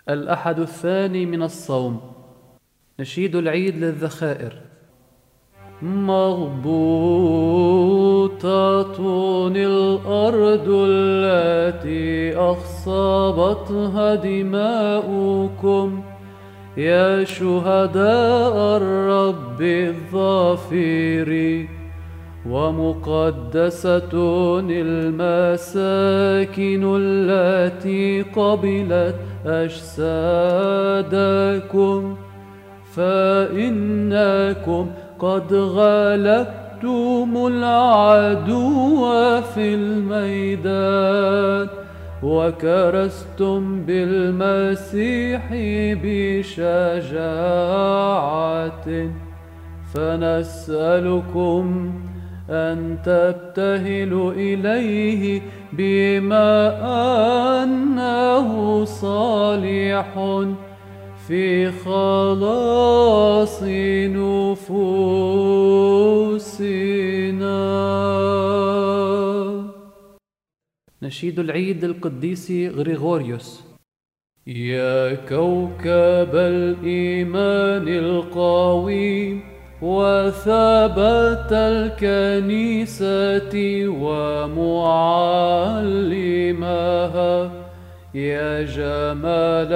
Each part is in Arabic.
الأحد الثاني من الصوم. نشيد العيد للذخائر. مغبوطة الأرض التي أخصبتها دماؤكم يا شهداء الرب الظافر، ومقدسة المساكن التي قبلت أجسادكم، فإنكم قد غلبتم العدو في الميدان، وكرستم بالمسيح بشجاعة، فنسألكم أن تبتهلوا إليه بما أنه صالح في خلاص نفوسنا. نشيد العيد للقديس غريغوريوس. يا كوكب الإيمان القويم وثبات الكنيسة ومعلمها، يا جمال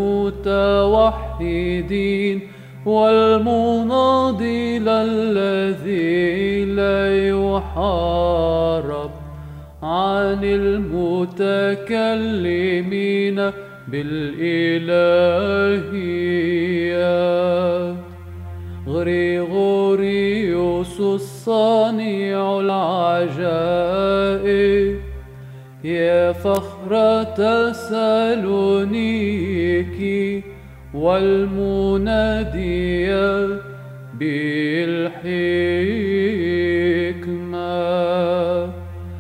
المتوحدين والمناضل الذي لا يحارب، عن المتكلمين بالإلهية، غريغوريوس الصانع العجائب، يا فخر تسالونيكي والمنادي بالحكمة،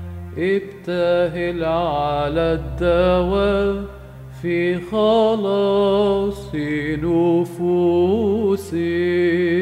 ابتهل على الدوام في خلاص نفوسنا.